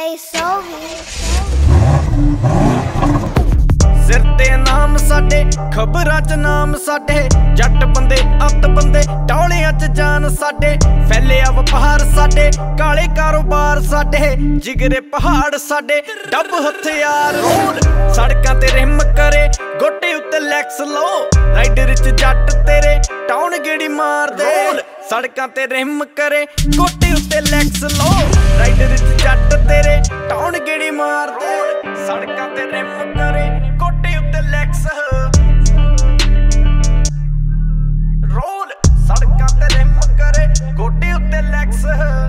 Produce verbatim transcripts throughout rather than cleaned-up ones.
Sovi सिर ते नाम साडे खबरां च नाम साडे जट बंदे अत बंदे टौलियां च जान साडे फैलिया वपार साडे काले कारोबार साडे जिगरे पहाड़ साडे डब हथियार रोड सड़कां ते रिम करे गोटे उत्ते लैक्स लो राइडर च जट तेरे टाउन गेड़ी मार दे सड़कां ते रिम करे गोटे उत्ते लैक्स लो राइडर च जट तेरे टाउन गेड़ी मार दे सड़कां ते रिम करे गोटे उत्ते लैक्स रोल सड़कां ते रिम करे गोटे उत्ते लैक्स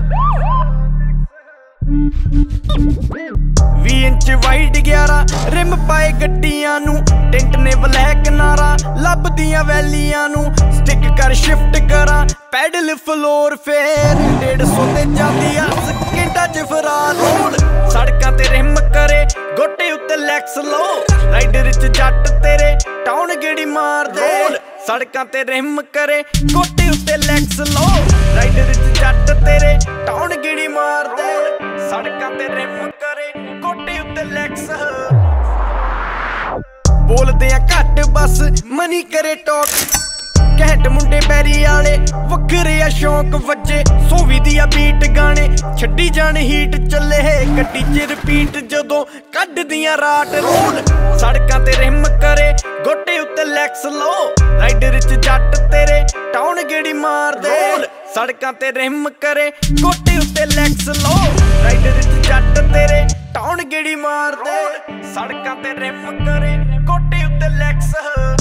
भी इंच वाइड ग्यारह रिम पाए गड्डियां नू टिंट ने ब्लैक नारा लभदियां वैलियां नू स्टिक कर शिफ्ट करा पैडल फ्लोर फेर डेढ़ सौ ते जांदी आ सकिंटां च फरार रोल सड़कां ते रिम करे गोटे उत्ते लैक्स लो राइडर च जट तेरे टाउन गेड़ी मार दे सड़कां ते रिम करे गोटे उत्ते लैक्स लो राइडर च जट तेरे टाउन गेड़ी मार दे सड़कां ते रिम करे गोटे उत्ते लैक्स बोलदे आ घट बस मनी करे टॉक घैंट मुंडे बैरी आले वखरे आ शौक वज्जे सोवी दिया बीट गाने छड्डी जान हीट चले गड्डी च रिपीट जदों कड्डदियां राट रोड सड़कां ते रिम करे गोटे उत्ते लैक्स लो राइडर च जट तेरे टाउन गेड़ी मार दे सड़कां ते रिम करे गोटे उत्ते लैक्स लो राइडर च जट तेरे टाउन गेड़ी मार दे सड़कां ते रिम करे गोटे उत्ते लैक्स